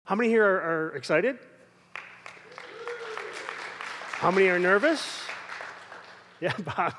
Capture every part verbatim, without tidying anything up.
How many here are, are excited? How many are nervous? Yeah, Bob.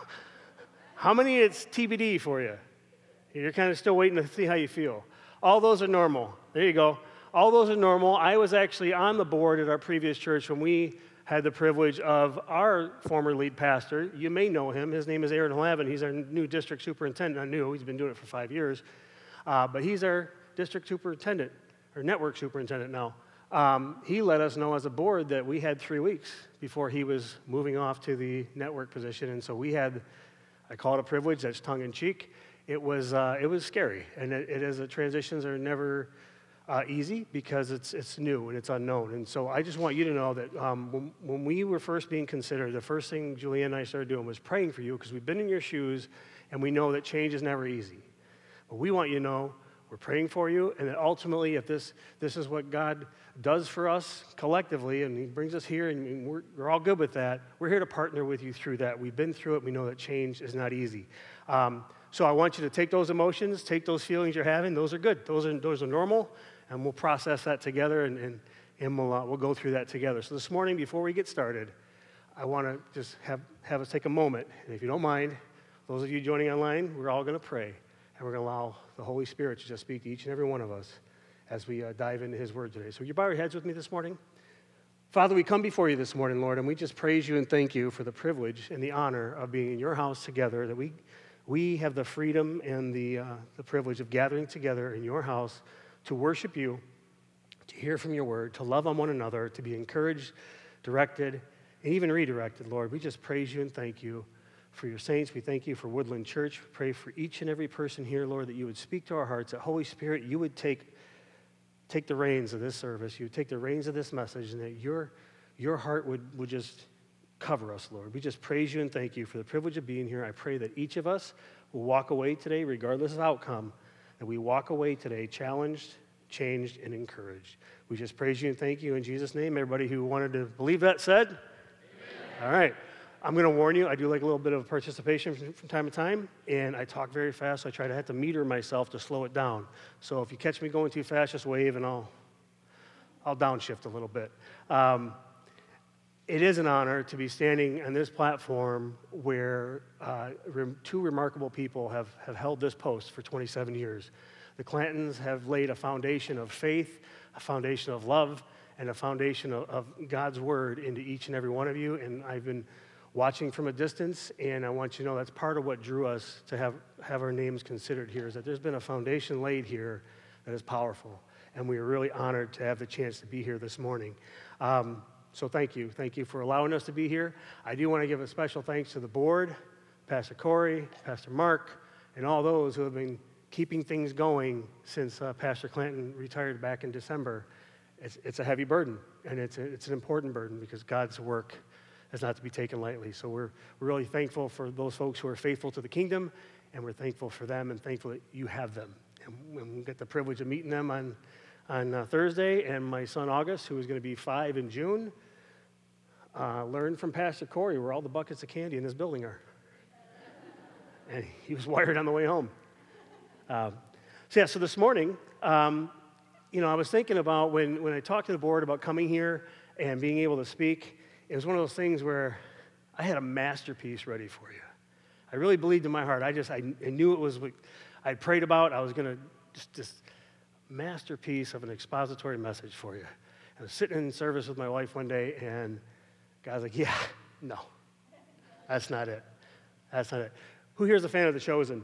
How many it's T B D for you? You're kind of still waiting to see how you feel. All those are normal. There you go. All those are normal. I was actually on the board at our previous church when we had the privilege of our former lead pastor. You may know him. His name is Aaron Hlavin. He's our new district superintendent. I knew he's been doing it for five years. Uh, but he's our district superintendent, or network superintendent now. Um, he let us know as a board that we had three weeks before he was moving off to the network position. And so we had, I call it a privilege, that's tongue-in-cheek. It was uh, it was scary, and it, it is, the transitions are never uh, easy because it's it's new and it's unknown. And so I just want you to know that um, when, when we were first being considered, the first thing Julia and I started doing was praying for you because we've been in your shoes, and we know that change is never easy. But we want you to know we're praying for you, and that ultimately, if this this is what God does for us collectively, and He brings us here, and we're, we're all good with that, we're here to partner with you through that. We've been through it. We know that change is not easy. Um, So I want you to take those emotions, take those feelings you're having. Those are good. Those are those are normal, and we'll process that together, and and, and we'll uh, we'll go through that together. So this morning, before we get started, I want to just have have us take a moment, and if you don't mind, those of you joining online, we're all going to pray, and we're going to allow the Holy Spirit to just speak to each and every one of us as we uh, dive into His Word today. So you bow your heads with me this morning. Father, we come before you this morning, Lord, and we just praise you and thank you for the privilege and the honor of being in your house together, that we. We have the freedom and the, uh, the privilege of gathering together in your house to worship you, to hear from your word, to love on one another, to be encouraged, directed, and even redirected, Lord. We just praise you and thank you for your saints. We thank you for Woodland Church. We pray for each and every person here, Lord, that you would speak to our hearts, that Holy Spirit, you would take, take the reins of this service, you would take the reins of this message, and that your, your heart would, would just cover us, Lord. We just praise you and thank you for the privilege of being here. I pray that each of us will walk away today, regardless of outcome, that we walk away today challenged, changed, and encouraged. We just praise you and thank you in Jesus' name. Everybody who wanted to believe that said? Amen. All right. I'm going to warn you, I do like a little bit of participation from, from time to time, and I talk very fast, so I try to have to meter myself to slow it down. So if you catch me going too fast, just wave, and I'll, I'll downshift a little bit. Um, It is an honor to be standing on this platform where uh, re- two remarkable people have, have held this post for twenty-seven years. The Clantons have laid a foundation of faith, a foundation of love, and a foundation of, of God's word into each and every one of you. And I've been watching from a distance, and I want you to know that's part of what drew us to have, have our names considered here, is that there's been a foundation laid here that is powerful. And we are really honored to have the chance to be here this morning. Um, So thank you. Thank you for allowing us to be here. I do want to give a special thanks to the board, Pastor Corey, Pastor Mark, and all those who have been keeping things going since uh, Pastor Clanton retired back in December. It's, it's a heavy burden, and it's, a, it's an important burden because God's work is not to be taken lightly. So we're, we're really thankful for those folks who are faithful to the kingdom, and we're thankful for them and thankful that you have them. And we get the privilege of meeting them on on uh, Thursday, and my son August, who is going to be five in June, uh, learned from Pastor Corey where all the buckets of candy in this building are. And he was wired on the way home. Uh, so yeah, so this morning, um, you know, I was thinking about when, when I talked to the board about coming here and being able to speak, it was one of those things where I had a masterpiece ready for you. I really believed in my heart. I just, I, I knew it was what I prayed about. I was going to just, just masterpiece of an expository message for you. I was sitting in service with my wife one day, and God's like, yeah, no, that's not it. That's not it. Who here is a fan of The Chosen?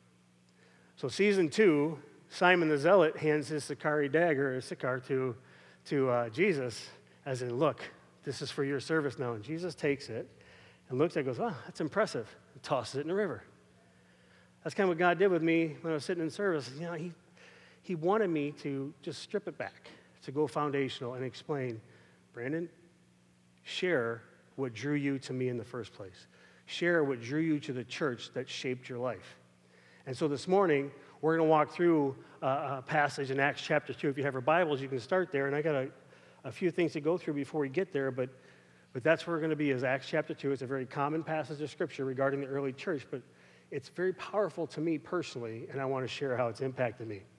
So season two, Simon the Zealot hands his Sicarii dagger, or Sicar, to, to uh, Jesus, as in, look, this is for your service now. And Jesus takes it and looks at it and goes, oh, that's impressive, and tosses it in the river. That's kind of what God did with me when I was sitting in service. You know, he He wanted me to just strip it back, to go foundational and explain, Brandon, share what drew you to me in the first place. Share what drew you to the church that shaped your life. And so this morning, we're going to walk through a, a passage in Acts chapter two. If you have your Bibles, you can start there. And I got a, a few things to go through before we get there, but, but that's where we're going to be, is Acts chapter two. It's a very common passage of Scripture regarding the early church, but it's very powerful to me personally, and I want to share how it's impacted me.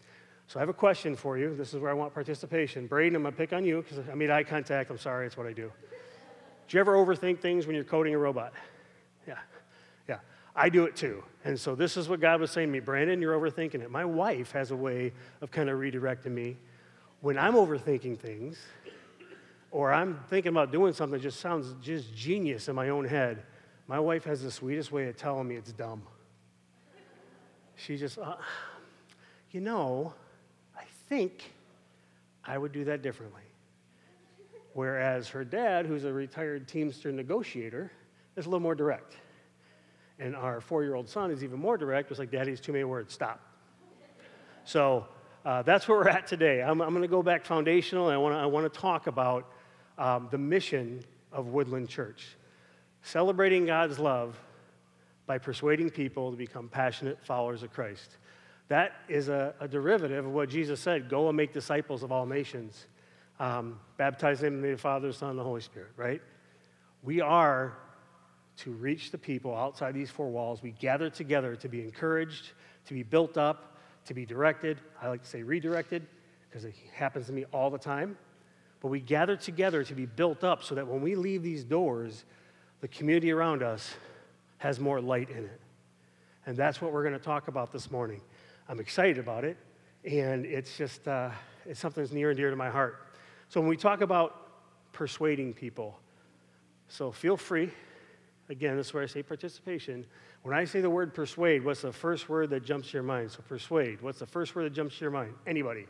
So I have a question for you. This is where I want participation. Braden, I'm going to pick on you because I made eye contact. I'm sorry, it's what I do. Do you ever overthink things when you're coding a robot? Yeah, yeah. I do it too. And so this is what God was saying to me. Brandon, you're overthinking it. My wife has a way of kind of redirecting me. When I'm overthinking things, or I'm thinking about doing something that just sounds just genius in my own head, my wife has the sweetest way of telling me it's dumb. She just, uh, you know, I think I would do that differently. Whereas her dad, who's a retired Teamster negotiator, is a little more direct. And our four-year-old son is even more direct. It's like, Daddy, it's too many words, stop. So uh, that's where we're at today. I'm, I'm going to go back foundational, and I want to I want to talk about um, the mission of Woodland Church. Celebrating God's love by persuading people to become passionate followers of Christ. That is a, a derivative of what Jesus said, go and make disciples of all nations. Um, baptize them in the name of the Father, the Son, and the Holy Spirit, right? We are to reach the people outside these four walls. We gather together to be encouraged, to be built up, to be directed. I like to say redirected because it happens to me all the time. But we gather together to be built up so that when we leave these doors, the community around us has more light in it. And that's what we're going to talk about this morning. I'm excited about it, and it's just, uh, it's something that's near and dear to my heart. So when we talk about persuading people, so feel free, again, this is where I say participation. When I say the word persuade, what's the first word that jumps to your mind? So persuade, what's the first word that jumps to your mind? Anybody?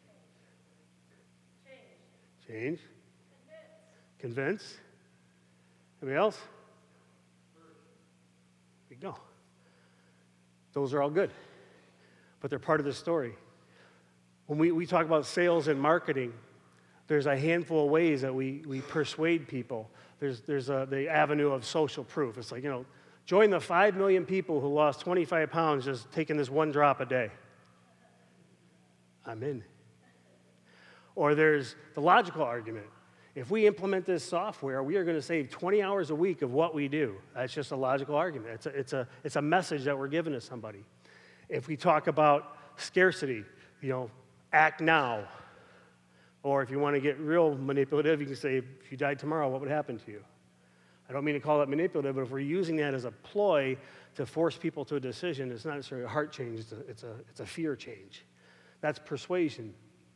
Change. Change. Convince. Convince. Anybody else? There we go. Those are all good, but they're part of the story. When we, we talk about sales and marketing, there's a handful of ways that we, we persuade people. There's, there's a, the avenue of social proof. It's like, you know, join the five million people who lost twenty-five pounds just taking this one drop a day. I'm in. Or there's the logical argument. If we implement this software, we are going to save twenty hours a week of what we do. That's just a logical argument. It's a, it's a, it's a message that we're giving to somebody. If we talk about scarcity, you know, act now. Or if you want to get real manipulative, you can say, if you died tomorrow, what would happen to you? I don't mean to call that manipulative, but if we're using that as a ploy to force people to a decision, it's not necessarily a heart change, it's a, it's a, it's a fear change. That's persuasion.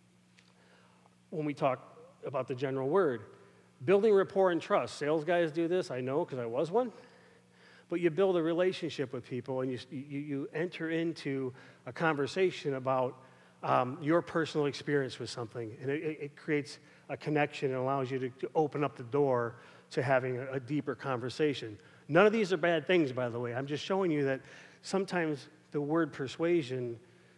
When we talk about the general word, building rapport and trust. Sales guys do this, I know, because I was one. But you build a relationship with people, and you, you, you enter into a conversation about Um, your personal experience with something, and it, it creates a connection and allows you to, to open up the door to having a, a deeper conversation. None of these are bad things, by the way. I'm just showing you that sometimes the word persuasion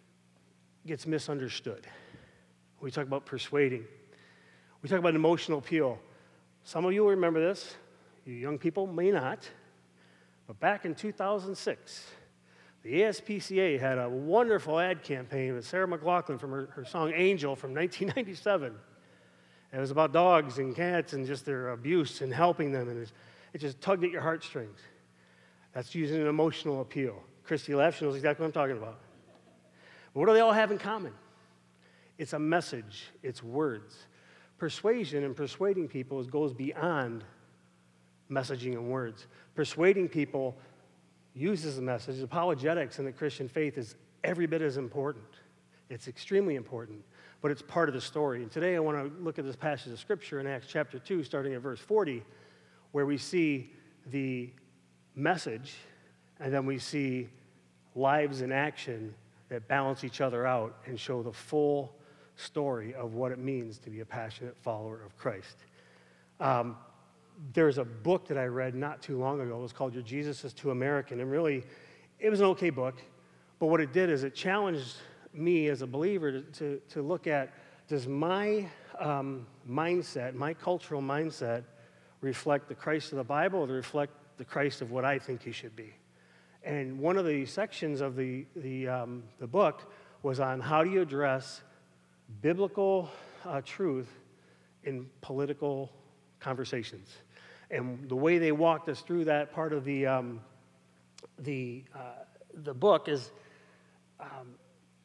gets misunderstood. We talk about persuading. We talk about emotional appeal. Some of you will remember this. You young people may not. But back in two thousand six, the A S P C A had a wonderful ad campaign with Sarah McLachlan from her, her song Angel from nineteen ninety-seven. It was about dogs and cats and just their abuse and helping them, and it, it just tugged at your heartstrings. That's using an emotional appeal. Christy laughs, she knows exactly what I'm talking about. But what do they all have in common? It's a message, it's words. Persuasion and persuading people goes beyond messaging and words. Persuading people uses the message. Apologetics in the Christian faith is every bit as important. It's extremely important, but it's part of the story. And today I want to look at this passage of Scripture in Acts chapter two, starting at verse forty, where we see the message, and then we see lives in action that balance each other out and show the full story of what it means to be a passionate follower of Christ. Um, There's a book that I read not too long ago. It was called Your Jesus is Too American. And really, it was an okay book. But what it did is it challenged me as a believer to, to, to look at, does my um, mindset, my cultural mindset, reflect the Christ of the Bible or reflect the Christ of what I think he should be? And one of the sections of the, the, um, the book was on how do you address biblical uh, truth in political conversations. And the way they walked us through that part of the um, the uh, the book is um,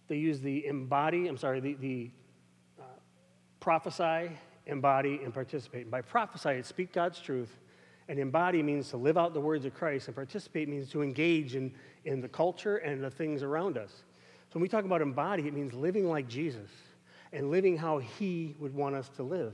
they use the embody, I'm sorry, the, the uh, prophesy, embody, and participate. And by prophesy, it's speak God's truth, and embody means to live out the words of Christ, and participate means to engage in, in the culture and the things around us. So when we talk about embody, it means living like Jesus and living how he would want us to live.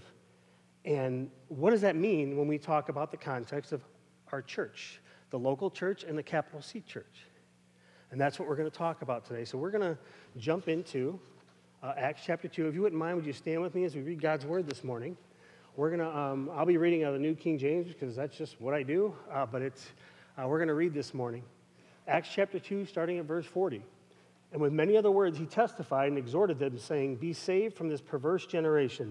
And what does that mean when we talk about the context of our church, the local church and the capital C church? And that's what we're going to talk about today. So we're going to jump into uh, Acts chapter two. If you wouldn't mind, would you stand with me as we read God's word this morning? We're going to, um, I'll be reading out of the New King James because that's just what I do, uh, but it's, uh, we're going to read this morning. Acts chapter two, starting at verse forty. And with many other words, he testified and exhorted them, saying, "Be saved from this perverse generation."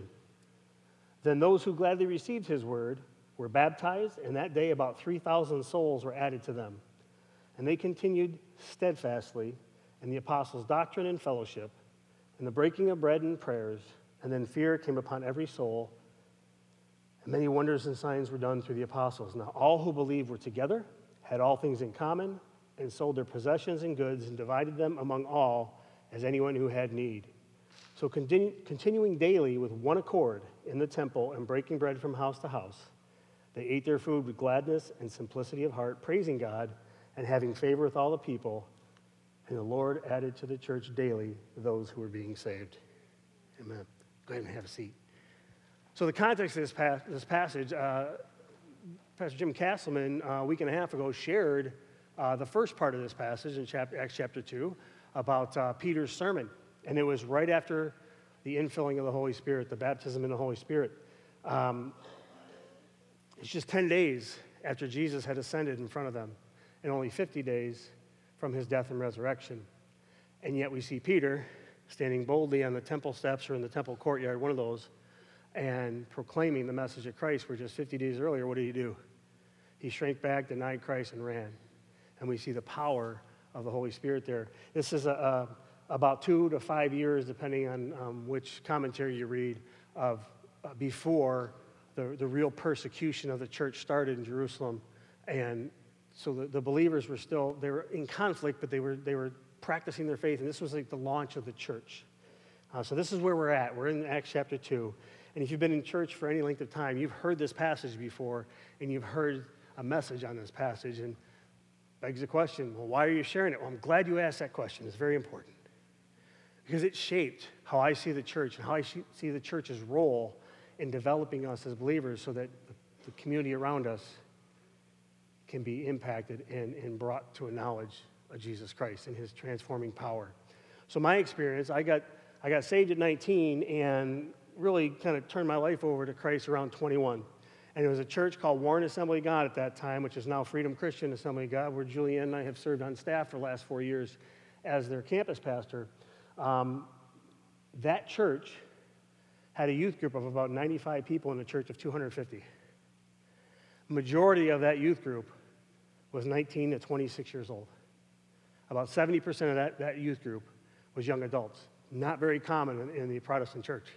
Then those who gladly received his word were baptized, and that day about three thousand souls were added to them. And they continued steadfastly in the apostles' doctrine and fellowship, in the breaking of bread and prayers, and then fear came upon every soul, and many wonders and signs were done through the apostles. Now all who believed were together, had all things in common, and sold their possessions and goods, and divided them among all as anyone who had need. So continu- continuing daily with one accord in the temple and breaking bread from house to house, they ate their food with gladness and simplicity of heart, praising God and having favor with all the people. And the Lord added to the church daily those who were being saved. Amen. Go ahead and have a seat. So the context of this, pas- this passage, uh, Pastor Jim Castleman, uh, a week and a half ago, shared uh, the first part of this passage in chapter, Acts chapter two about uh, Peter's sermon. And it was right after the infilling of the Holy Spirit, the baptism in the Holy Spirit. Um, it's just ten days after Jesus had ascended in front of them, and only fifty days from his death and resurrection. And yet we see Peter standing boldly on the temple steps or in the temple courtyard, one of those, and proclaiming the message of Christ, where just fifty days earlier, what did he do? He shrank back, denied Christ, and ran. And we see the power of the Holy Spirit there. This is a, a, about two to five years, depending on um, which commentary you read, of uh, before the, the real persecution of the church started in Jerusalem. And so the, the believers were still, they were in conflict, but they were, they were practicing their faith. And this was like the launch of the church. Uh, so this is where we're at. We're in Acts chapter two. And if you've been in church for any length of time, you've heard this passage before, and you've heard a message on this passage. And begs the question, well, why are you sharing it? Well, I'm glad you asked that question. It's very important. Because it shaped how I see the church and how I see the church's role in developing us as believers so that the community around us can be impacted and, and brought to a knowledge of Jesus Christ and his transforming power. So my experience, I got I got saved at nineteen and really kind of turned my life over to Christ around twenty-one. And it was a church called Warren Assembly of God at that time, which is now Freedom Christian Assembly of God, where Julianne and I have served on staff for the last four years as their campus pastor. Um, that church had a youth group of about ninety-five people in a church of two hundred fifty. Majority of that youth group was nineteen to twenty-six years old. About seventy percent of that, that youth group was young adults. Not very common in, in the Protestant church.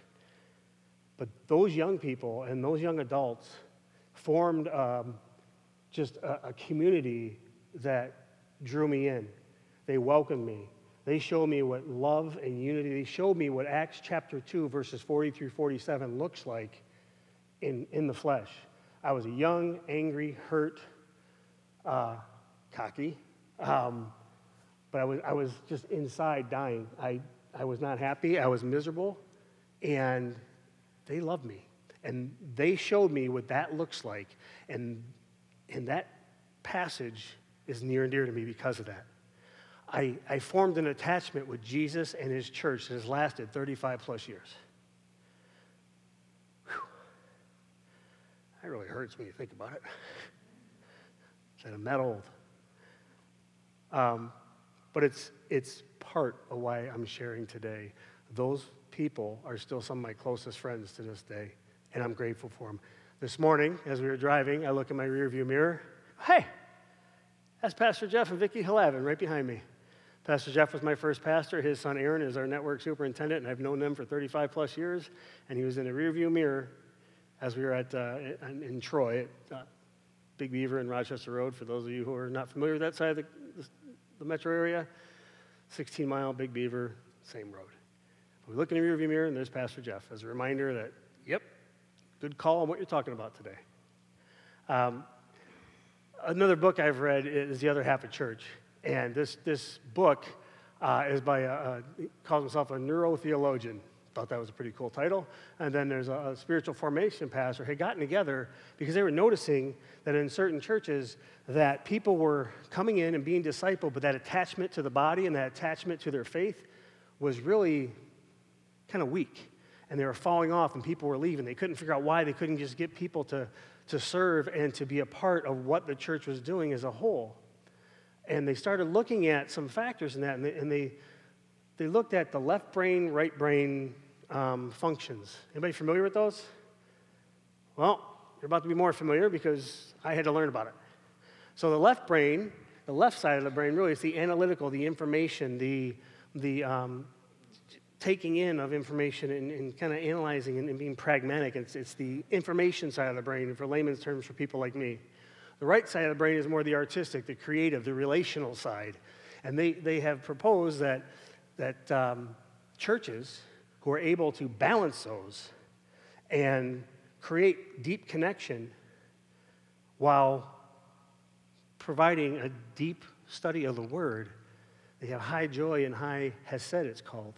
But those young people and those young adults formed um, just a, a community that drew me in. They welcomed me. They showed me what love and unity, they showed me what Acts chapter two, verses forty through forty-seven looks like in, in the flesh. I was a young, angry, hurt, uh, cocky, um, but I was, I was just inside dying. I, I was not happy. I was miserable, and they loved me. And they showed me what that looks like, and, and that passage is near and dear to me because of that. I, I formed an attachment with Jesus and his church that has lasted thirty-five plus years. Whew. That really hurts when you think about it. Said I'm that old. Um, but it's, it's part of why I'm sharing today. Those people are still some of my closest friends to this day, and I'm grateful for them. This morning, as we were driving, I look in my rearview mirror. Hey, that's Pastor Jeff and Vicki Halavin right behind me. Pastor Jeff was my first pastor. His son Aaron is our network superintendent, and I've known them for thirty-five plus years. And he was in the rearview mirror as we were at uh, in, in Troy at uh, Big Beaver and Rochester Road. For those of you who are not familiar with that side of the, the metro area, sixteen mile Big Beaver, same road. We look in the rearview mirror, and there's Pastor Jeff as a reminder that, yep, good call on what you're talking about today. Um, another book I've read is The Other Half of Church, and this this book uh, is by a, a he calls himself a neurotheologian. Thought that was a pretty cool title. And then there's a, a spiritual formation pastor had gotten together because they were noticing that in certain churches that people were coming in and being discipled, but that attachment to the body and that attachment to their faith was really kind of weak, and they were falling off, and people were leaving. They couldn't figure out why. They couldn't just get people to, to serve and to be a part of what the church was doing as a whole. And they started looking at some factors in that, and they, and they, they looked at the left brain, right brain um, functions. Anybody familiar with those? Well, you're about to be more familiar because I had to learn about it. So the left brain, the left side of the brain, really is the analytical, the information, the the um, taking in of information and, and kind of analyzing and, and being pragmatic. It's, it's the information side of the brain, and for layman's terms, for people like me. The right side of the brain is more the artistic, the creative, the relational side. And they, they have proposed that, that um, churches who are able to balance those and create deep connection while providing a deep study of the Word, they have high joy and high hesed, it's called.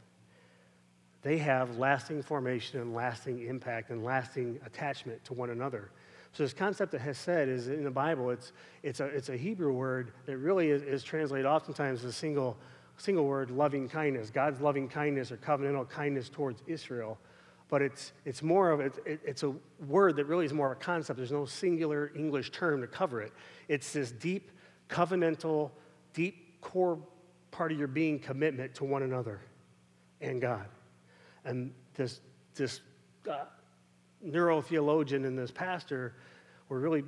They have lasting formation and lasting impact and lasting attachment to one another. So this concept of hesed is in the Bible. It's it's a it's a Hebrew word that really is, is translated oftentimes as a single single word, loving kindness. God's loving kindness or covenantal kindness towards Israel. But it's it's more of it, it, it's a word that really is more of a concept. There's no singular English term to cover it. It's this deep covenantal, deep core part of your being commitment to one another and God. And this this uh, neurotheologian and this pastor were really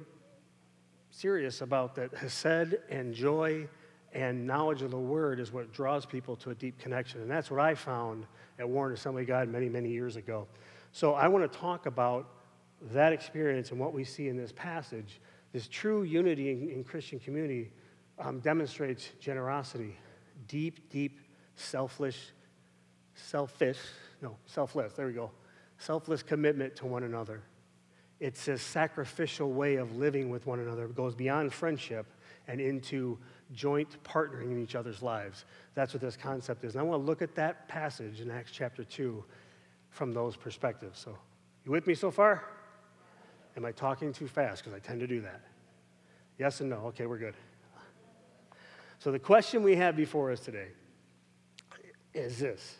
serious about that hesed and joy and knowledge of the Word is what draws people to a deep connection. And that's what I found at Warren Assembly of God many, many years ago. So I want to talk about that experience and what we see in this passage. This true unity in, in Christian community um, demonstrates generosity, deep, deep, selfless, selfish, no, selfless, there we go, selfless commitment to one another. It's a sacrificial way of living with one another. It goes beyond friendship and into joint partnering in each other's lives. That's what this concept is. And I want to look at that passage in Acts chapter two from those perspectives. So, you with me so far? Am I talking too fast? Because I tend to do that. Yes and no. Okay, we're good. So the question we have before us today is this.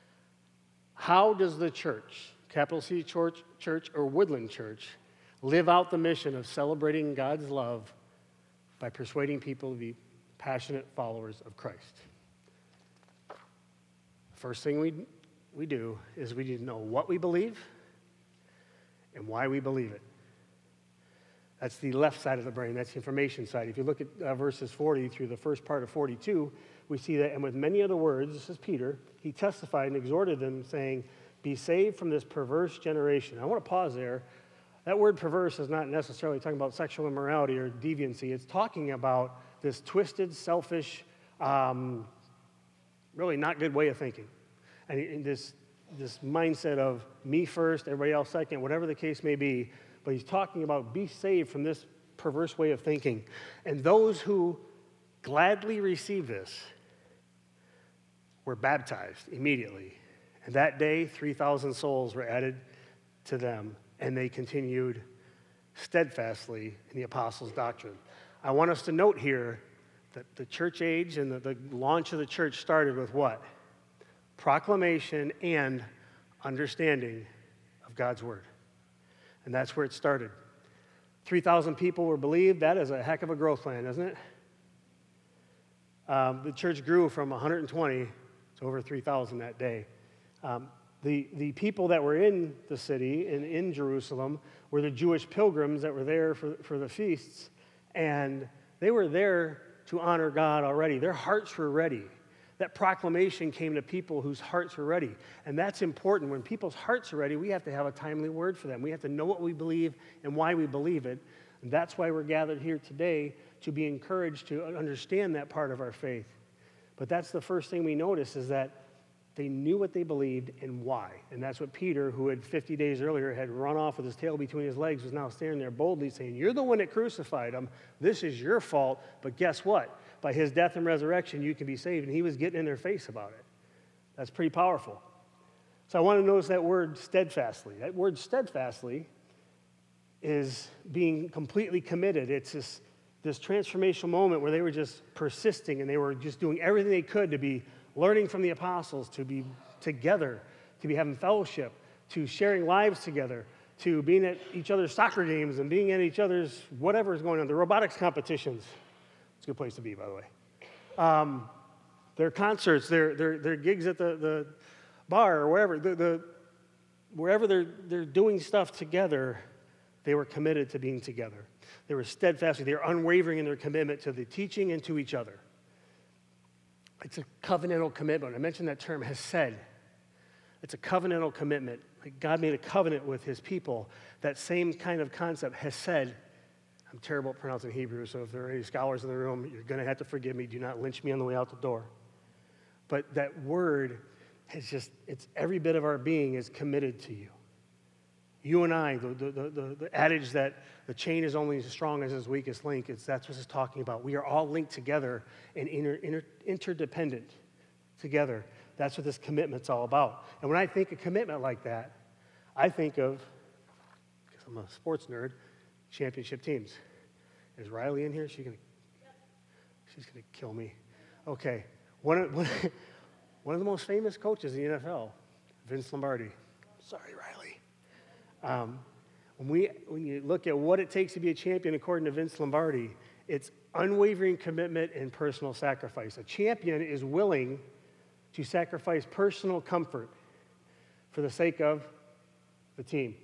How does the church, capital C church, church or Woodland Church, live out the mission of celebrating God's love by persuading people to be passionate followers of Christ? First thing we, we do is we need to know what we believe and why we believe it. That's the left side of the brain. That's the information side. If you look at uh, verses forty through the first part of forty-two, we see that, and with many other words, this is Peter, he testified and exhorted them, saying, be saved from this perverse generation. I want to pause there. That word perverse is not necessarily talking about sexual immorality or deviancy. It's talking about this twisted, selfish, um, really not good way of thinking. And, and this, this mindset of me first, everybody else second, whatever the case may be. But he's talking about be saved from this perverse way of thinking. And those who gladly receive this were baptized immediately. And that day, three thousand souls were added to them, and they continued steadfastly in the apostles' doctrine. I want us to note here that the church age and the, the launch of the church started with what? Proclamation and understanding of God's word. And that's where it started. three thousand people were believed. That is a heck of a growth plan, isn't it? Um, the church grew from one hundred twenty to over three thousand that day. Um, the, the people that were in the city and in Jerusalem were the Jewish pilgrims that were there for, for the feasts, and they were there to honor God already. Their hearts were ready. That proclamation came to people whose hearts were ready, and that's important. When people's hearts are ready, we have to have a timely word for them. We have to know what we believe and why we believe it, and that's why we're gathered here today, to be encouraged to understand that part of our faith. But that's the first thing we notice, is that They knew what they believed and why. And that's what Peter, who had fifty days earlier had run off with his tail between his legs, was now standing there boldly saying, you're the one that crucified him. This is your fault. But guess what? By his death and resurrection, you can be saved. And he was getting in their face about it. That's pretty powerful. So I want to notice that word steadfastly. That word steadfastly is being completely committed. It's this, this transformational moment where they were just persisting and they were just doing everything they could to be learning from the apostles, to be together, to be having fellowship, to sharing lives together, to being at each other's soccer games and being at each other's whatever is going on, the robotics competitions. It's a good place to be, by the way. Um, their concerts, their, their, their gigs at the, the bar or wherever, the, the, wherever they're, they're doing stuff together, they were committed to being together. They were steadfast. They were unwavering in their commitment to the teaching and to each other. It's a covenantal commitment. I mentioned that term, hesed. It's a covenantal commitment. Like God made a covenant with his people. That same kind of concept, hesed. I'm terrible at pronouncing Hebrew, so if there are any scholars in the room, you're going to have to forgive me. Do not lynch me on the way out the door. But that word is just, it's every bit of our being is committed to you. You and I, the, the, the, the adage that the chain is only as strong as its weakest link, it's, that's what it's talking about. We are all linked together and inter, inter, interdependent together. That's what this commitment's all about. And when I think of commitment like that, I think of, because I'm a sports nerd, championship teams. Is Riley in here? She's gonna, she's gonna kill me. Okay, one of, one, one of the most famous coaches in the N F L, Vince Lombardi. Sorry, Riley. Um, when, we, when you look at what it takes to be a champion, according to Vince Lombardi, it's unwavering commitment and personal sacrifice. A champion is willing to sacrifice personal comfort for the sake of the team.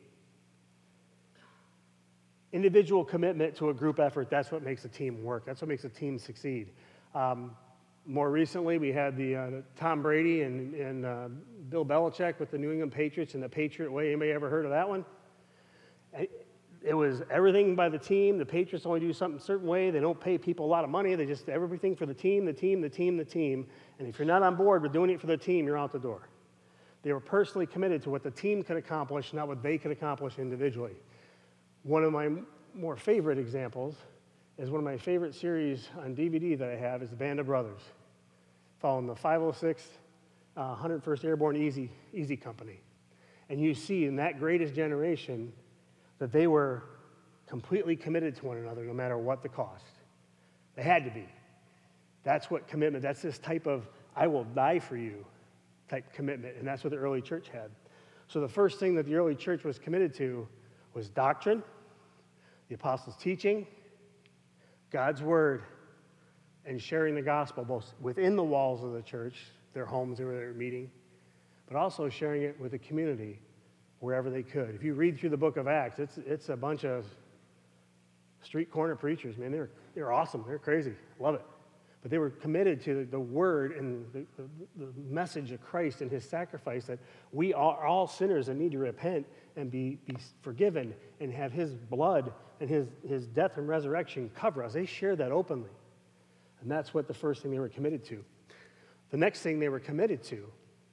Individual commitment to a group effort, that's what makes a team work. That's what makes a team succeed. Um, more recently, we had the uh, Tom Brady and, and uh, Bill Belichick with the New England Patriots and the Patriot Way. Anybody ever heard of that one? It was everything by the team. The Patriots only do something a certain way. They don't pay people a lot of money. They just everything for the team, the team, the team, the team. And if you're not on board with doing it for the team, you're out the door. They were personally committed to what the team could accomplish, not what they could accomplish individually. One of my more favorite examples is one of my favorite series on D V D that I have is The Band of Brothers, following the five oh sixth, uh, one hundred first Airborne Easy, Easy Company. And you see in that greatest generation that they were completely committed to one another no matter what the cost. They had to be. That's what commitment, that's this type of I will die for you type commitment, and that's what the early church had. So the first thing that the early church was committed to was doctrine, the apostles' teaching, God's word, and sharing the gospel both within the walls of the church, their homes where they were meeting, but also sharing it with the community wherever they could. If you read through the book of Acts, it's it's a bunch of street corner preachers, man. They're they're awesome. They're crazy. Love it. But they were committed to the word and the, the, the message of Christ and his sacrifice that we are all sinners and need to repent and be, be forgiven and have his blood and his, his death and resurrection cover us. They shared that openly. And that's what the first thing they were committed to. The next thing they were committed to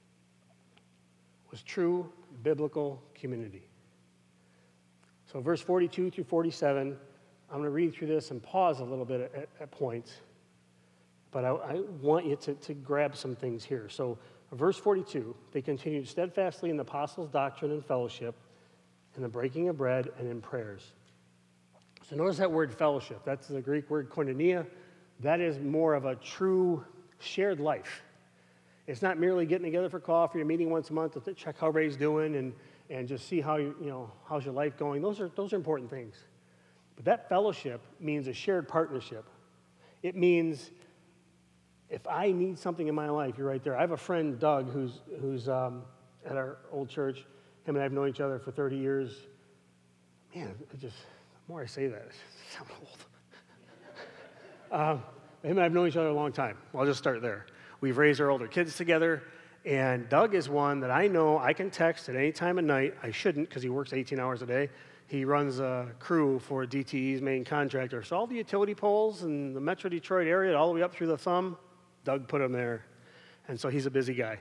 was true biblical community. So verse forty-two through forty-seven, I'm going to read through this and pause a little bit at, at points. But I, I want you to, to grab some things here. So verse forty-two, they continued steadfastly in the apostles' doctrine and fellowship, in the breaking of bread, and in prayers. So notice that word fellowship. That's the Greek word koinonia. That is more of a true shared life. It's not merely getting together for coffee or meeting once a month to check how everybody's doing and, and just see how you, you know, how's your life going. Those are, those are important things. But that fellowship means a shared partnership. It means if I need something in my life, you're right there. I have a friend, Doug, who's, who's um, at our old church. Him and I have known each other for thirty years. Man, it just, the more I say that, I sound old. um, him and I have known each other a long time. Well, I'll just start there. We've raised our older kids together, and Doug is one that I know I can text at any time of night. I shouldn't because he works eighteen hours a day. He runs a crew for D T E's main contractor. So all the utility poles in the Metro Detroit area, all the way up through the thumb, Doug put him there. And so he's a busy guy.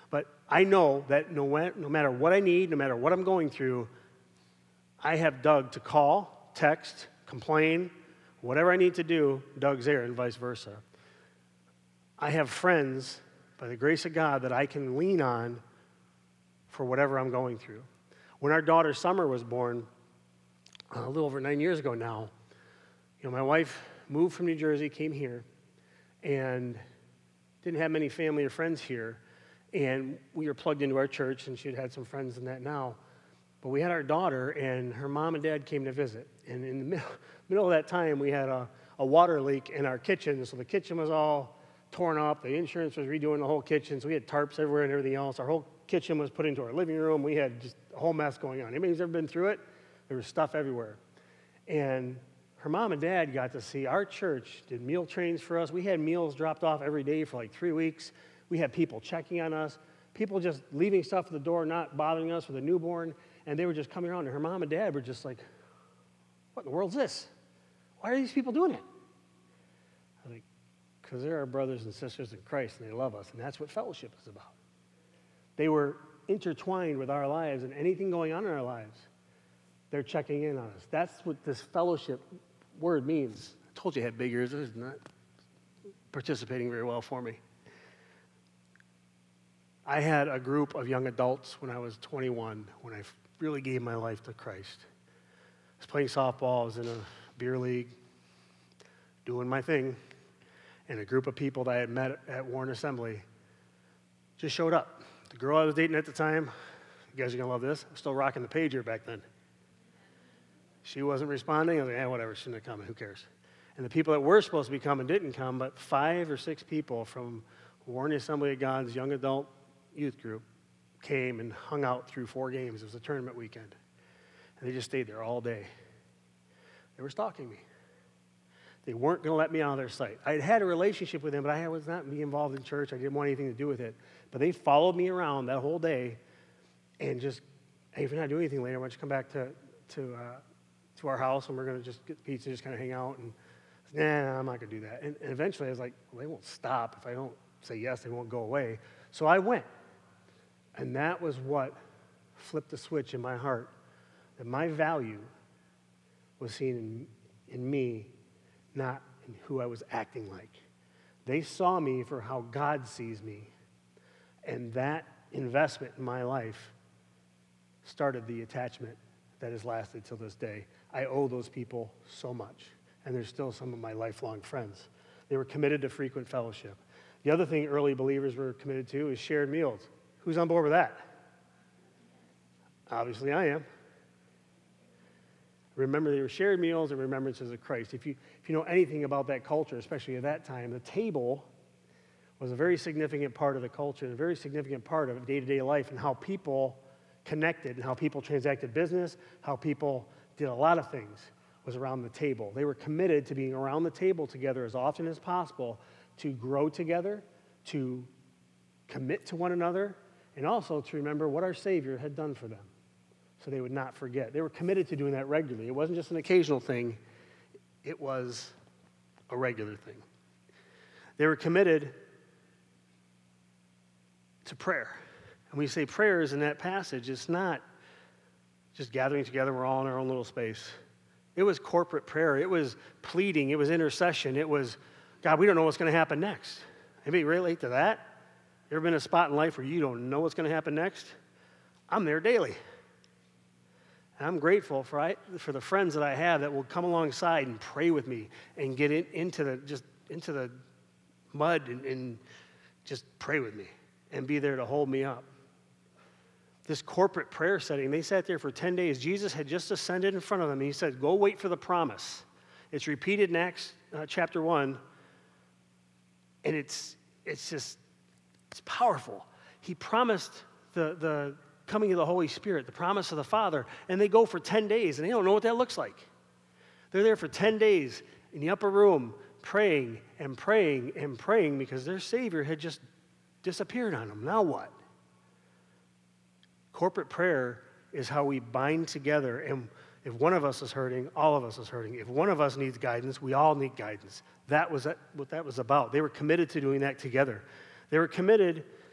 But I know that no, no matter what I need, no matter what I'm going through, I have Doug to call, text, complain, whatever I need to do, Doug's there, and vice versa. I have friends, by the grace of God, that I can lean on for whatever I'm going through. When our daughter Summer was born, uh, a little over nine years ago now, you know, my wife moved from New Jersey, came here, and didn't have many family or friends here. And we were plugged into our church, and she had had some friends in that now. But we had our daughter, and her mom and dad came to visit. And in the middle, middle of that time, we had a, a water leak in our kitchen. So the kitchen was all torn up. The insurance was redoing the whole kitchen. So we had tarps everywhere and everything else. Our whole kitchen was put into our living room. We had just a whole mess going on. Anybody who's ever been through it, there was stuff everywhere. And her mom and dad got to see our church did meal trains for us. We had meals dropped off every day for like three weeks. We had people checking on us, people just leaving stuff at the door, not bothering us with a newborn, and they were just coming around. And her mom and dad were just like, what in the world's this? Why are these people doing it? I was like, because they're our brothers and sisters in Christ, and they love us, and that's what fellowship is about. They were intertwined with our lives, and anything going on in our lives, they're checking in on us. That's what this fellowship word means. I told you I had big ears. This is not participating very well for me. I had a group of young adults when I was twenty-one, when I really gave my life to Christ. I was playing softball, I was in a beer league, doing my thing, and a group of people that I had met at Warren Assembly just showed up. The girl I was dating at the time, you guys are going to love this, I was still rocking the pager back then. She wasn't responding. I was like, eh, whatever, she didn't come, who cares? And the people that were supposed to be coming didn't come, but five or six people from Warren Assembly of God's young adult youth group came and hung out through four games. It was a tournament weekend. And they just stayed there all day. They were stalking me. They weren't going to let me out of their sight. I had had a relationship with them, but I was not being involved in church. I didn't want anything to do with it. But they followed me around that whole day and just, hey, if you're not doing anything later, why don't you come back to to uh, to our house, and we're going to just get pizza, just kind of hang out. And I said, nah, I'm not going to do that. And, and eventually I was like, well, they won't stop. If I don't say yes, they won't go away. So I went. And that was what flipped the switch in my heart, that my value was seen in, in me, not in who I was acting like. They saw me for how God sees me, and that investment in my life started the attachment that has lasted till this day. I owe those people so much, and they're still some of my lifelong friends. They were committed to frequent fellowship. The other thing early believers were committed to is shared meals. Who's on board with that? Obviously I am. Remember, they were shared meals and remembrances of Christ. If you, if you know anything about that culture, especially at that time, the table was a very significant part of the culture, and a very significant part of day-to-day life, and how people connected and how people transacted business, how people did a lot of things was around the table. They were committed to being around the table together as often as possible to grow together, to commit to one another, and also to remember what our Savior had done for them, so they would not forget. They were committed to doing that regularly. It wasn't just an occasional thing. It was a regular thing. They were committed to prayer. And when we say prayers in that passage, it's not just gathering together, we're all in our own little space. It was corporate prayer. It was pleading. It was intercession. It was, God, we don't know what's going to happen next. Anybody relate to that? You ever been in a spot in life where you don't know what's going to happen next? I'm there daily. And I'm grateful for, I, for the friends that I have that will come alongside and pray with me and get in, into the just into the mud and, and just pray with me and be there to hold me up. This corporate prayer setting, they sat there for ten days. Jesus had just ascended in front of them. And he said, go wait for the promise. It's repeated in Acts uh, chapter one. And it's it's just, it's powerful. He promised the, the coming of the Holy Spirit, the promise of the Father, and they go for ten days, and they don't know what that looks like. They're there for ten days in the upper room praying and praying and praying because their Savior had just disappeared on them. Now what? Corporate prayer is how we bind together, and if one of us is hurting, all of us is hurting. If one of us needs guidance, we all need guidance. That was what that was about. They were committed to doing that together. They were committed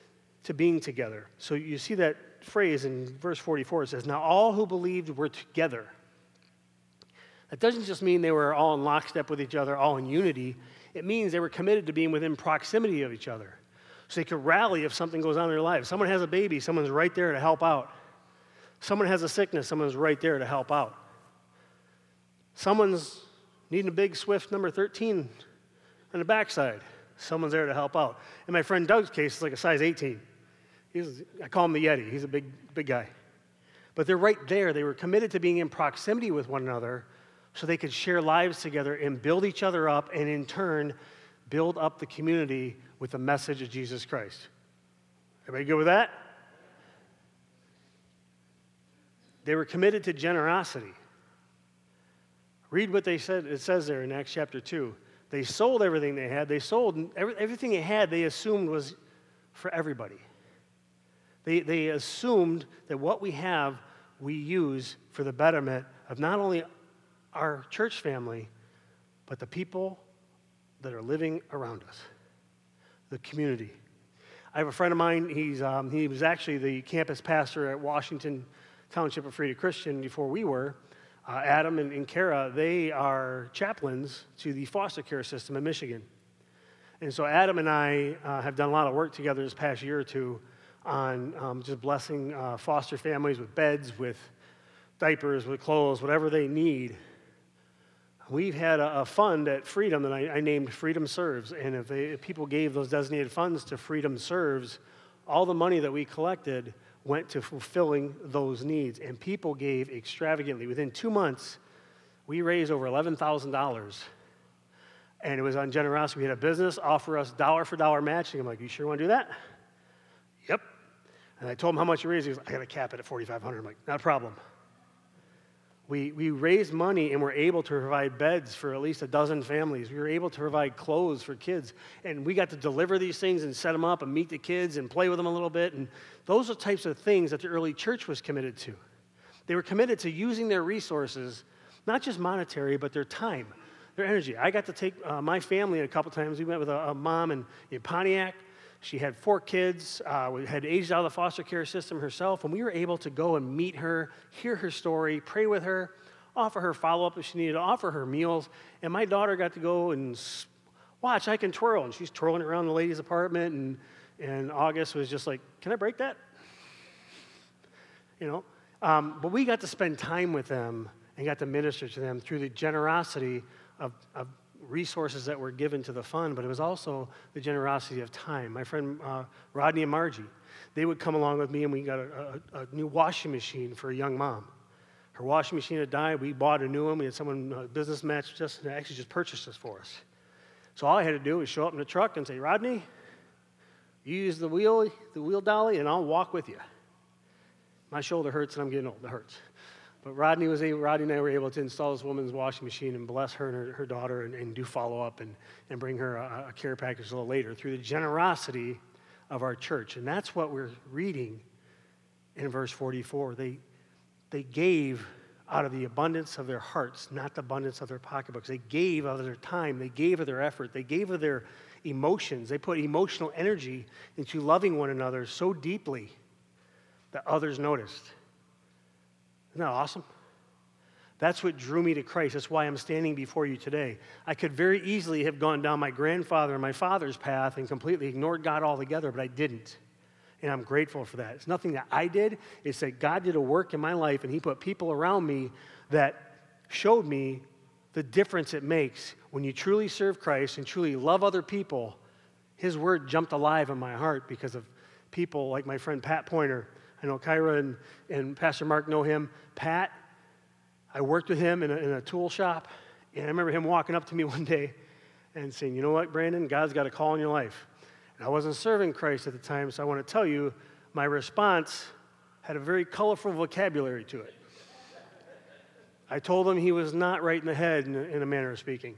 to being together. So you see that phrase in verse forty-four. It says, now all who believed were together. That doesn't just mean they were all in lockstep with each other, all in unity. It means they were committed to being within proximity of each other. So they could rally if something goes on in their life. Someone has a baby, someone's right there to help out. Someone has a sickness, someone's right there to help out. Someone's needing a big Swift number thirteen on the backside. Someone's there to help out. In my friend Doug's case, it's like a size eighteen. He's, I call him the Yeti. He's a big, big guy. But they're right there. They were committed to being in proximity with one another so they could share lives together and build each other up, and in turn, build up the community with the message of Jesus Christ. Everybody good with that? They were committed to generosity. Read what they said. It says there in Acts chapter two. They sold everything they had. They sold every, everything they had, they assumed was for everybody. They, they assumed that what we have, we use for the betterment of not only our church family, but the people that are living around us, the community. I have a friend of mine. He's, um, he was actually the campus pastor at Washington Township of Frida Christian before we were. Uh, Adam and, and Kara, they are chaplains to the foster care system in Michigan. And so Adam and I uh, have done a lot of work together this past year or two on um, just blessing uh, foster families with beds, with diapers, with clothes, whatever they need. We've had a, a fund at Freedom that I, I named Freedom Serves, and if, they, if people gave those designated funds to Freedom Serves, all the money that we collected went to fulfilling those needs, and people gave extravagantly. Within two months, we raised over eleven thousand dollars, and it was on generosity. We had a business offer us dollar for dollar matching. I'm like, you sure want to do that? Yep. And I told him how much you raised. He was like, I got to cap it at forty-five hundred dollars. I'm like, not a problem. We, we raised money and were able to provide beds for at least a dozen families. We were able to provide clothes for kids. And we got to deliver these things and set them up and meet the kids and play with them a little bit. And those are types of things that the early church was committed to. They were committed to using their resources, not just monetary, but their time, their energy. I got to take uh, my family a couple times. We went with a, a mom in, in Pontiac. She had four kids, uh, we had aged out of the foster care system herself, and we were able to go and meet her, hear her story, pray with her, offer her follow-up if she needed, offer her meals. And my daughter got to go and watch I Can Twirl, and she's twirling around the ladies' apartment, and, and August was just like, can I break that? You know, um, but we got to spend time with them and got to minister to them through the generosity of, of resources that were given to the fund, but it was also the generosity of time. My friend uh, Rodney and Margie, they would come along with me, and we got a, a, a new washing machine for a young mom. Her washing machine had died. We bought a new one. We had someone, uh, business matched us, and actually just purchased this for us. So all I had to do was show up in the truck and say, Rodney, you use the wheel, the wheel dolly, and I'll walk with you. My shoulder hurts, and I'm getting old. It hurts. But Rodney was able, Rodney and I were able to install this woman's washing machine and bless her and her, her daughter and, and do follow-up and, and bring her a, a care package a little later through the generosity of our church. And that's what we're reading in verse forty-four. They, they gave out of the abundance of their hearts, not the abundance of their pocketbooks. They gave of their time. They gave of their effort. They gave of their emotions. They put emotional energy into loving one another so deeply that others noticed. Isn't that awesome? That's what drew me to Christ. That's why I'm standing before you today. I could very easily have gone down my grandfather and my father's path and completely ignored God altogether, but I didn't. And I'm grateful for that. It's nothing that I did. It's that God did a work in my life, and he put people around me that showed me the difference it makes when you truly serve Christ and truly love other people. His word jumped alive in my heart because of people like my friend Pat Pointer. I know Kyra and, and Pastor Mark know him. Pat, I worked with him in a, in a tool shop, and I remember him walking up to me one day and saying, you know what, Brandon, God's got a call in your life. And I wasn't serving Christ at the time, so I want to tell you, my response had a very colorful vocabulary to it. I told him he was not right in the head in a, in a manner of speaking.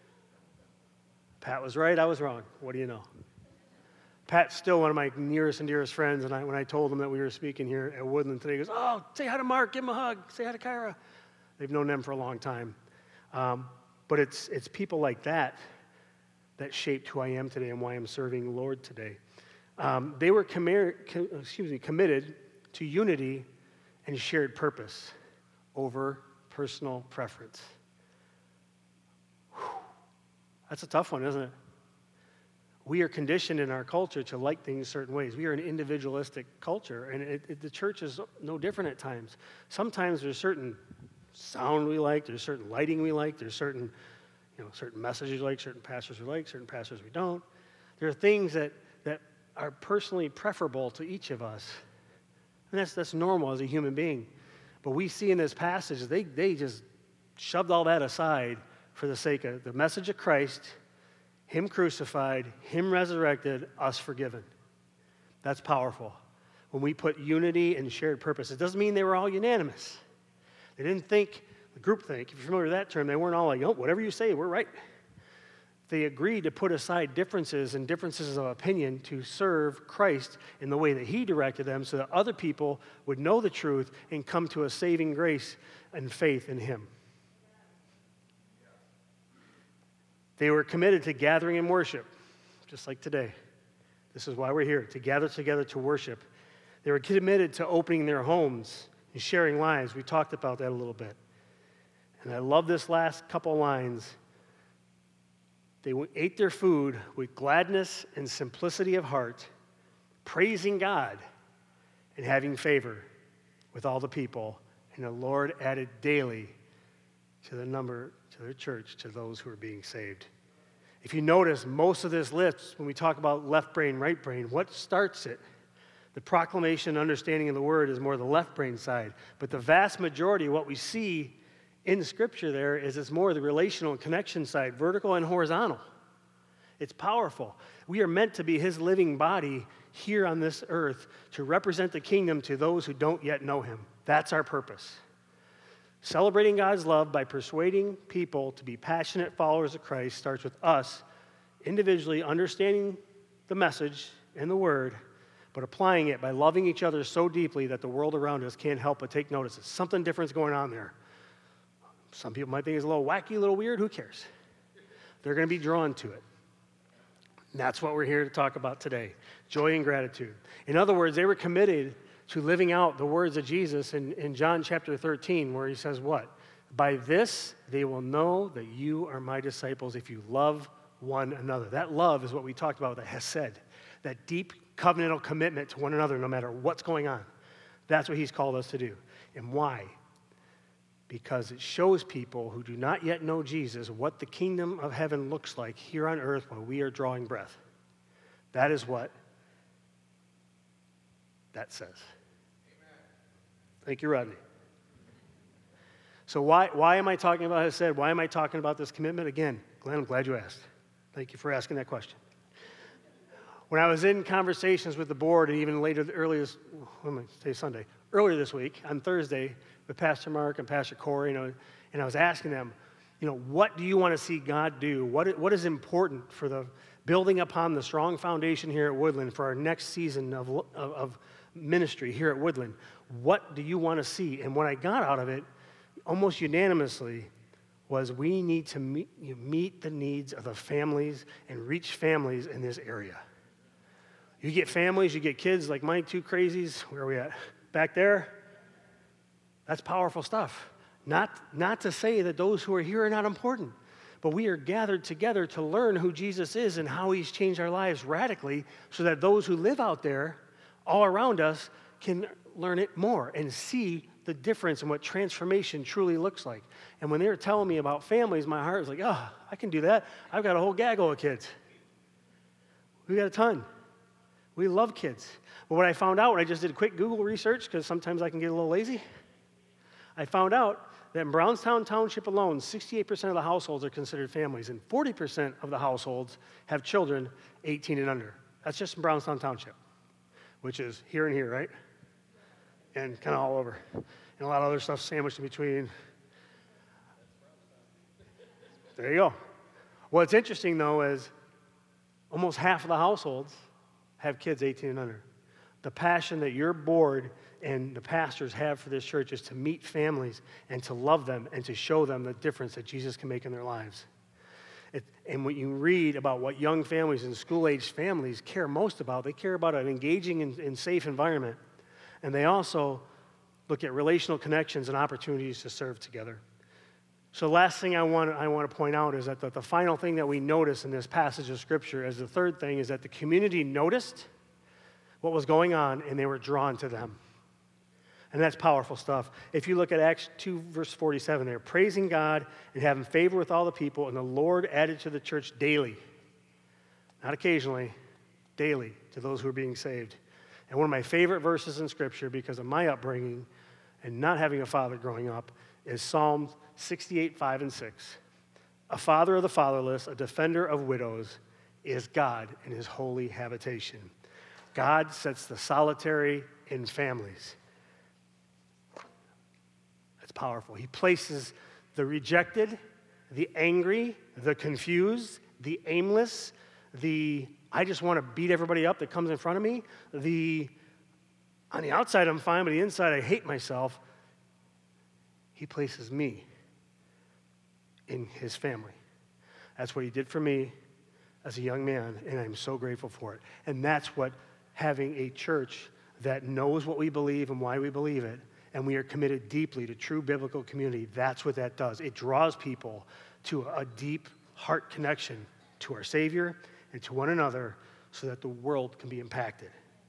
Pat was right, I was wrong. What do you know? Pat's still one of my nearest and dearest friends, and I, when I told him that we were speaking here at Woodland today, he goes, oh, say hi to Mark, give him a hug, say hi to Kyra. They've known them for a long time. Um, but it's it's people like that that shaped who I am today and why I'm serving the Lord today. Um, they were commi- com- excuse me, committed to unity and shared purpose over personal preference. Whew. That's a tough one, isn't it? We are conditioned in our culture to like things certain ways. We are an individualistic culture, and it, it, the church is no different at times. Sometimes there's certain sound we like, there's certain lighting we like, there's certain, you know, certain messages we like, certain pastors we like, certain pastors we don't. There are things that, that are personally preferable to each of us, and that's, that's normal as a human being. But we see in this passage, they, they just shoved all that aside for the sake of the message of Christ, Him crucified, Him resurrected, us forgiven. That's powerful. When we put unity and shared purpose, it doesn't mean they were all unanimous. They didn't think, the group think, if you're familiar with that term, they weren't all like, oh, whatever you say, we're right. They agreed to put aside differences and differences of opinion to serve Christ in the way that He directed them so that other people would know the truth and come to a saving grace and faith in Him. They were committed to gathering in worship, just like today. This is why we're here, to gather together to worship. They were committed to opening their homes and sharing lives. We talked about that a little bit. And I love this last couple lines. They ate their food with gladness and simplicity of heart, praising God and having favor with all the people. And the Lord added daily to the number, to their church, to those who are being saved. If you notice, most of this list, when we talk about left brain, right brain, what starts it? The proclamation, understanding of the word is more the left brain side. But the vast majority of what we see in Scripture there is it's more the relational and connection side, vertical and horizontal. It's powerful. We are meant to be His living body here on this earth to represent the kingdom to those who don't yet know Him. That's our purpose. Celebrating God's love by persuading people to be passionate followers of Christ starts with us individually understanding the message and the word, but applying it by loving each other so deeply that the world around us can't help but take notice. Something different's going on there. Some people might think it's a little wacky, a little weird. Who cares? They're going to be drawn to it. And that's what we're here to talk about today, joy and gratitude. In other words, they were committed to living out the words of Jesus in, in John chapter thirteen, where He says what? By this they will know that you are my disciples if you love one another. That love is what we talked about with the hesed, that deep covenantal commitment to one another no matter what's going on. That's what He's called us to do. And why? Because it shows people who do not yet know Jesus what the kingdom of heaven looks like here on earth while we are drawing breath. That is what that says. Amen. Thank you, Rodney. So why, why am I talking about Hesed? Why am I talking about this commitment? Again, Glenn, I'm glad you asked. Thank you for asking that question. When I was in conversations with the board, and even later, earlier, what am I, today's Sunday, earlier this week, on Thursday, with Pastor Mark and Pastor Corey, you know, and I was asking them, you know, what do you want to see God do? What, what is important for the building upon the strong foundation here at Woodland for our next season of, of, of ministry here at Woodland? What do you want to see? And what I got out of it, almost unanimously, was we need to meet, you know, meet the needs of the families and reach families in this area. You get families, you get kids like my two crazies. Where are we at? Back there? That's powerful stuff. Not, not to say that those who are here are not important, but we are gathered together to learn who Jesus is and how He's changed our lives radically so that those who live out there all around us can learn it more and see the difference in what transformation truly looks like. And when they were telling me about families, my heart was like, oh, I can do that. I've got a whole gaggle of kids. We got a ton. We love kids. But what I found out when I just did a quick Google research, because sometimes I can get a little lazy, I found out that in Brownstown Township alone, sixty-eight percent of the households are considered families, and forty percent of the households have children eighteen and under. That's just in Brownstown Township, which is here and here, right? And kind of all over. And a lot of other stuff sandwiched in between. There you go. What's interesting, though, is almost half of the households have kids eighteen and under. The passion that your board and the pastors have for this church is to meet families and to love them and to show them the difference that Jesus can make in their lives. It, and when you read about what young families and school-aged families care most about, they care about an engaging and, and safe environment. And they also look at relational connections and opportunities to serve together. So the last thing I want, I want to point out is that the, the final thing that we notice in this passage of Scripture as the third thing is that the community noticed what was going on and they were drawn to them. And that's powerful stuff. If you look at Acts two, verse forty-seven, they're praising God and having favor with all the people, and the Lord added to the church daily, not occasionally, daily, to those who are being saved. And one of my favorite verses in Scripture, because of my upbringing and not having a father growing up, is Psalm sixty-eight, five and six. A father of the fatherless, a defender of widows, is God in his holy habitation. God sets the solitary in families. That's powerful. He places the rejected, the angry, the confused, the aimless, the I just want to beat everybody up that comes in front of me, the on the outside I'm fine, but the inside I hate myself. He places me in his family. That's what he did for me as a young man, and I'm so grateful for it. And that's what having a church that knows what we believe and why we believe it, and we are committed deeply to true biblical community, that's what that does. It draws people to a deep heart connection to our Savior and to one another so that the world can be impacted.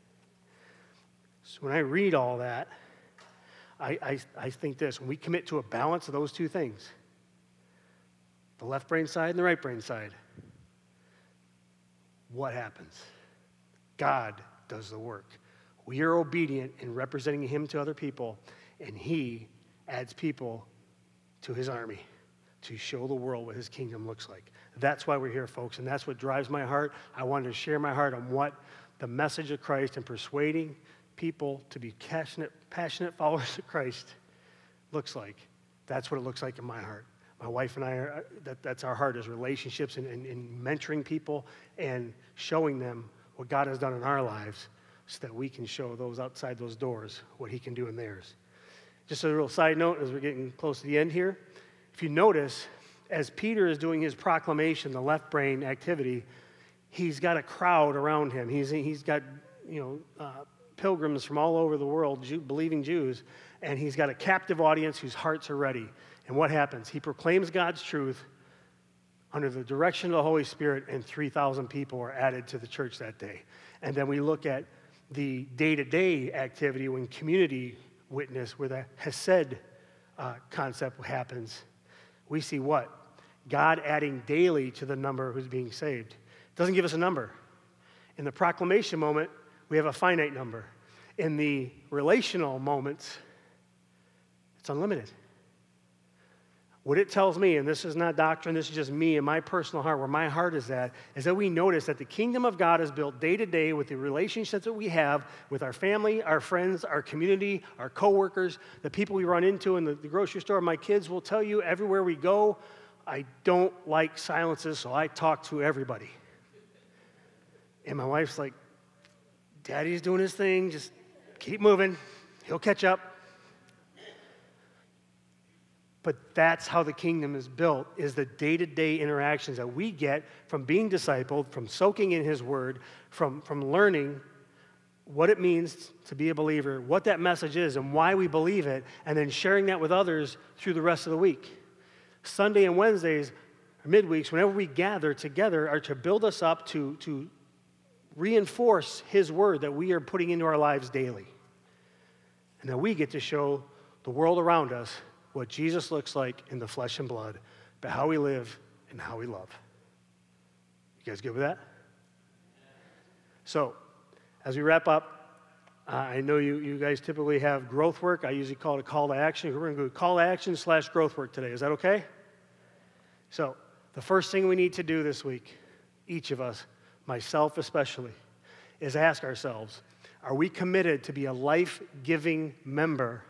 So when I read all that, I, I, I think this, when we commit to a balance of those two things, the left brain side and the right brain side, what happens? God does the work. We are obedient in representing him to other people, and he adds people to his army to show the world what his kingdom looks like. That's why we're here, folks, and that's what drives my heart. I wanted to share my heart on what the message of Christ and persuading people to be passionate, passionate followers of Christ looks like. That's what it looks like in my heart. My wife and I, are, that, that's our heart, is relationships and, and, and mentoring people and showing them what God has done in our lives so that we can show those outside those doors what he can do in theirs. Just a little side note as we're getting close to the end here. If you notice, as Peter is doing his proclamation, the left brain activity, he's got a crowd around him. He's, he's got, you know, uh, pilgrims from all over the world, Jew, believing Jews, and he's got a captive audience whose hearts are ready. And what happens? He proclaims God's truth under the direction of the Holy Spirit, and three thousand people are added to the church that day. And then we look at the day-to-day activity when community witness, where the Hesed uh, concept happens. We see what? God adding daily to the number who's being saved. It doesn't give us a number. In the proclamation moment, we have a finite number. In the relational moments, it's unlimited. What it tells me, and this is not doctrine, this is just me and my personal heart, where my heart is at, is that we notice that the kingdom of God is built day to day with the relationships that we have with our family, our friends, our community, our coworkers, the people we run into in the, the grocery store. My kids will tell you everywhere we go, I don't like silences, so I talk to everybody. And my wife's like, Daddy's doing his thing, just keep moving, he'll catch up. But that's how the kingdom is built, is the day-to-day interactions that we get from being discipled, from soaking in his word, from, from learning what it means to be a believer, what that message is and why we believe it, and then sharing that with others through the rest of the week. Sunday and Wednesdays, or midweeks, whenever we gather together, are to build us up to, to reinforce his word that we are putting into our lives daily. And that we get to show the world around us what Jesus looks like in the flesh and blood, but how we live and how we love. You guys good with that? So, as we wrap up, uh, I know you, you guys typically have growth work. I usually call it a call to action. We're going to go call to action slash growth work today. Is that okay? So, the first thing we need to do this week, each of us, myself especially, is ask ourselves, are we committed to be a life-giving member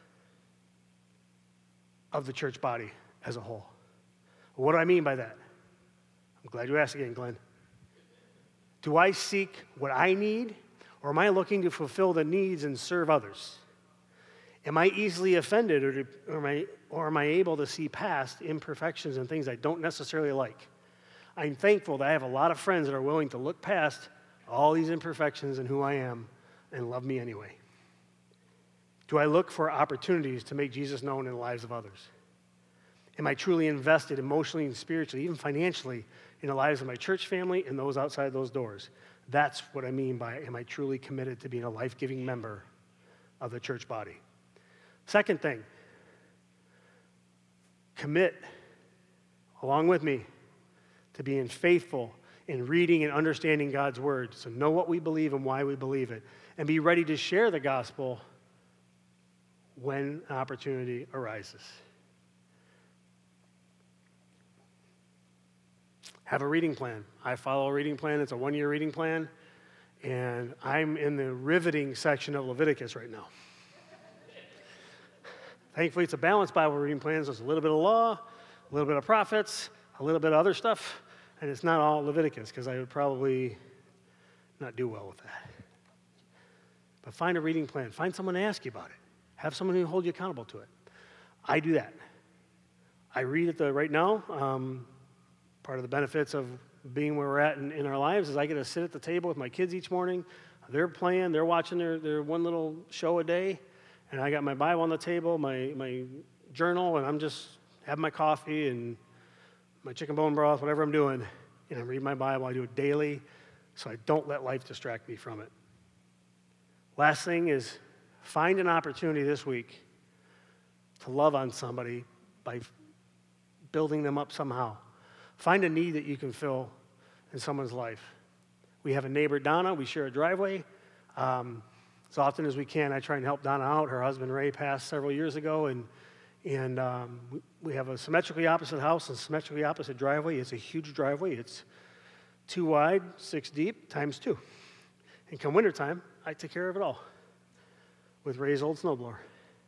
of the church body as a whole? What do I mean by that? I'm glad you asked again, Glenn. Do I seek what I need, or am I looking to fulfill the needs and serve others? Am I easily offended, or, do, or, am I, or am I able to see past imperfections and things I don't necessarily like? I'm thankful that I have a lot of friends that are willing to look past all these imperfections and who I am and love me anyway. Do I look for opportunities to make Jesus known in the lives of others? Am I truly invested emotionally and spiritually, even financially, in the lives of my church family and those outside those doors? That's what I mean by, am I truly committed to being a life-giving member of the church body? Second thing, commit, along with me, to being faithful in reading and understanding God's word. So know what we believe and why we believe it. And be ready to share the gospel when an opportunity arises. Have a reading plan. I follow a reading plan. It's a one-year reading plan. And I'm in the riveting section of Leviticus right now. Thankfully, it's a balanced Bible reading plan. So there's a little bit of law, a little bit of prophets, a little bit of other stuff. And it's not all Leviticus, because I would probably not do well with that. But find a reading plan. Find someone to ask you about it. Have someone who hold you accountable to it. I do that. I read it the, right now. Um, Part of the benefits of being where we're at in, in our lives is I get to sit at the table with my kids each morning. They're playing, they're watching their, their one little show a day, and I got my Bible on the table, my, my journal, and I'm just having my coffee and my chicken bone broth, whatever I'm doing, and I'm reading my Bible. I do it daily, so I don't let life distract me from it. Last thing is find an opportunity this week to love on somebody by building them up somehow. Find a need that you can fill in someone's life. We have a neighbor, Donna. We share a driveway. Um, as often as we can, I try and help Donna out. Her husband, Ray, passed several years ago, and, and um, we have a symmetrically opposite house and symmetrically opposite driveway. It's a huge driveway. It's two wide, six deep, times two. And come wintertime, I take care of it all with Ray's old snowblower.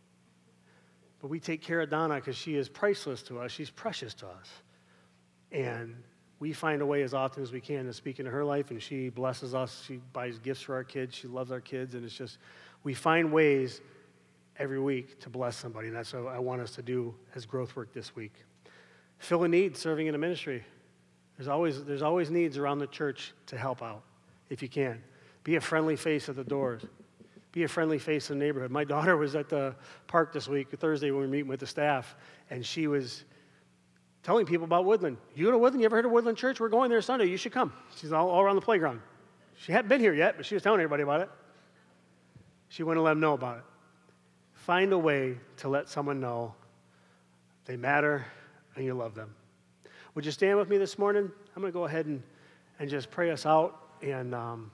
But we take care of Donna because she is priceless to us. She's precious to us. And we find a way as often as we can to speak into her life, and she blesses us. She buys gifts for our kids. She loves our kids, and it's just, we find ways every week to bless somebody, and that's what I want us to do as growth work this week. Fill a need serving in a ministry. There's always, there's always needs around the church to help out, if you can. Be a friendly face at the doors. Be a friendly face in the neighborhood. My daughter was at the park this week, Thursday, when we were meeting with the staff, and she was telling people about Woodland. You go to Woodland? You ever heard of Woodland Church? We're going there Sunday. You should come. She's all, all around the playground. She hadn't been here yet, but she was telling everybody about it. She wanted to let them know about it. Find a way to let someone know they matter and you love them. Would you stand with me this morning? I'm going to go ahead and, and just pray us out. And um,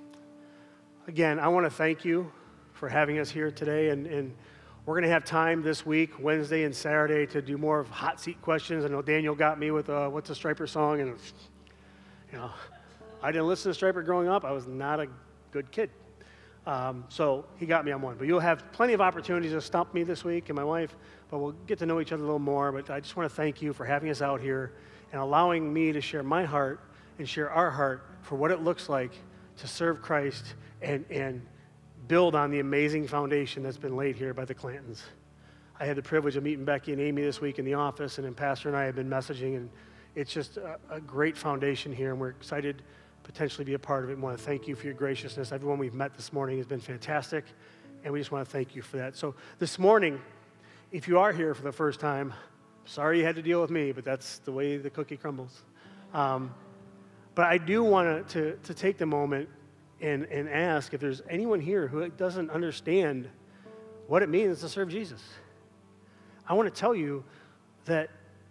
again, I want to thank you for having us here today. And, and we're going to have time this week, Wednesday and Saturday, to do more of hot seat questions. I know Daniel got me with uh, What's a Striper song, and you know, I didn't listen to Striper growing up. I was not a good kid. Um, so he got me on one. But you'll have plenty of opportunities to stump me this week and my wife, but we'll get to know each other a little more. But I just want to thank you for having us out here and allowing me to share my heart and share our heart for what it looks like to serve Christ and, and build on the amazing foundation that's been laid here by the Clantons. I had the privilege of meeting Becky and Amy this week in the office, and then Pastor and I have been messaging, and it's just a, a great foundation here, and we're excited to potentially be a part of it. We want to thank you for your graciousness. Everyone we've met this morning has been fantastic, and we just want to thank you for that. So this morning, if you are here for the first time, sorry you had to deal with me, but that's the way the cookie crumbles. Um, but I do want to, to take the moment and, and ask if there's anyone here who doesn't understand what it means to serve Jesus. I want to tell you that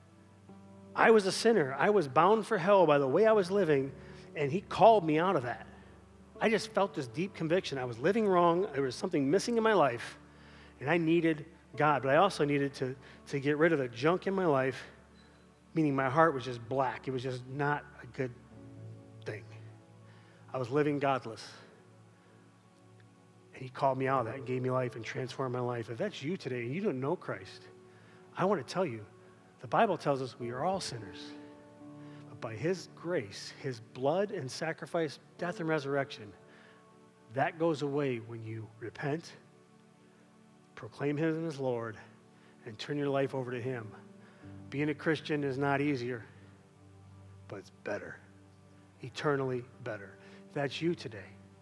I was a sinner. I was bound for hell by the way I was living, and he called me out of that. I just felt this deep conviction. I was living wrong. There was something missing in my life, and I needed God. But I also needed to, to get rid of the junk in my life, meaning my heart was just black. It was just not a good thing. I was living godless. And he called me out of that and gave me life and transformed my life. If that's you today and you don't know Christ, I want to tell you, the Bible tells us we are all sinners. But by his grace, his blood and sacrifice, death and resurrection, that goes away when you repent, proclaim him as Lord, and turn your life over to him. Being a Christian is not easier. but it's better, eternally better. If that's you today,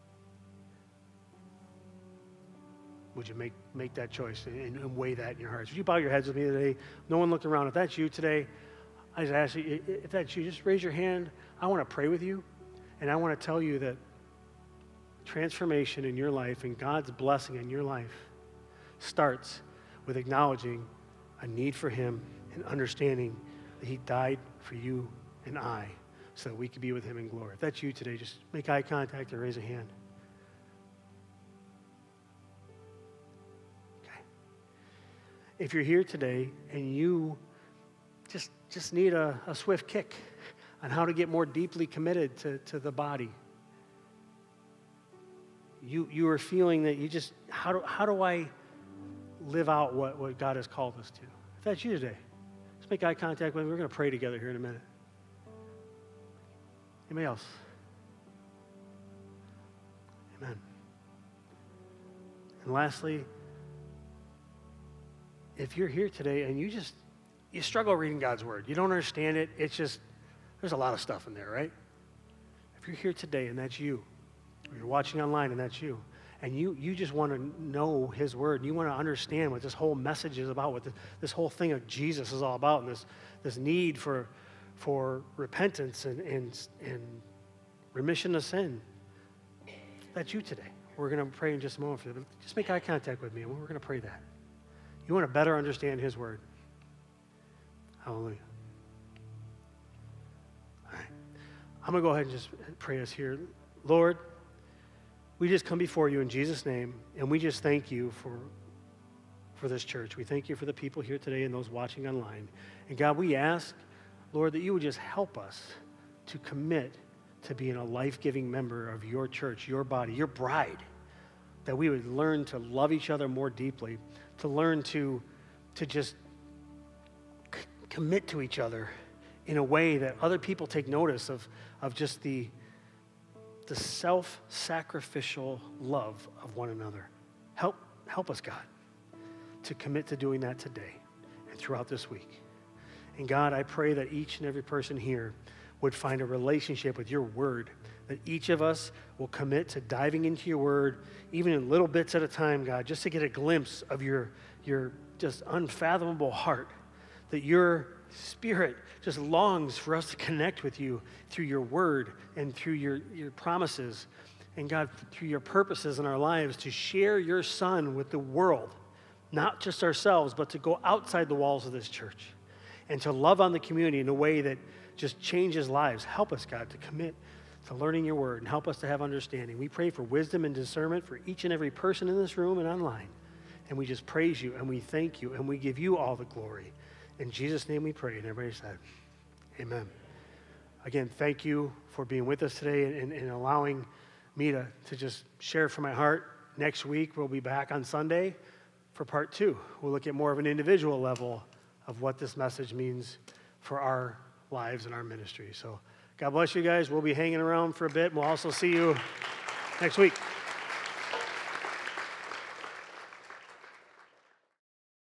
would you make, make that choice and, and weigh that in your hearts? Would you bow your heads with me today? No one looked around. If that's you today, I just ask you, if that's you, just raise your hand. I want to pray with you, and I want to tell you that transformation in your life and God's blessing in your life starts with acknowledging a need for him and understanding that he died for you and I so that we could be with him in glory. If that's you today, just make eye contact or raise a hand. Okay. If you're here today and you just, just need a, a swift kick on how to get more deeply committed to, to the body, you, you are feeling that you just, how do, how do I live out what, what God has called us to? If that's you today, just make eye contact with me. We're going to pray together here in a minute. Anybody else? Amen. And lastly, if you're here today and you just, you struggle reading God's word, you don't understand it, it's just, there's a lot of stuff in there, right? If you're here today and that's you, or you're watching online and that's you, and you, you just want to know his word, and you want to understand what this whole message is about, what the, this whole thing of Jesus is all about, and this, this need for, for repentance and, and, and remission of sin, that's you today. We're going to pray in just a moment for you. Just make eye contact with me, and we're going to pray that. You want to better understand his word. Hallelujah. All right. I'm going to go ahead and just pray us here. Lord, we just come before you in Jesus' name, and we just thank you for, for this church. We thank you for the people here today and those watching online. And God, we ask, Lord, that you would just help us to commit to being a life-giving member of your church, your body, your bride, that we would learn to love each other more deeply, to learn to, to just c- commit to each other in a way that other people take notice of, of just the the self-sacrificial love of one another. Help, help us, God, to commit to doing that today and throughout this week. And God, I pray that each and every person here would find a relationship with your word, that each of us will commit to diving into your word, even in little bits at a time, God, just to get a glimpse of your, your just unfathomable heart, that your Spirit just longs for us to connect with you through your word and through your, your promises, and God, through your purposes in our lives to share your Son with the world, not just ourselves, but to go outside the walls of this church and to love on the community in a way that just changes lives. Help us, God, to commit to learning your word and help us to have understanding. We pray for wisdom and discernment for each and every person in this room and online, and we just praise you and we thank you and we give you all the glory. In Jesus' name we pray, and everybody said, amen. Again, thank you for being with us today and, and allowing me to, to just share from my heart. Next week, we'll be back on Sunday for part two. We'll look at more of an individual level of what this message means for our lives and our ministry. So God bless you guys. We'll be hanging around for a bit, and we'll also see you next week.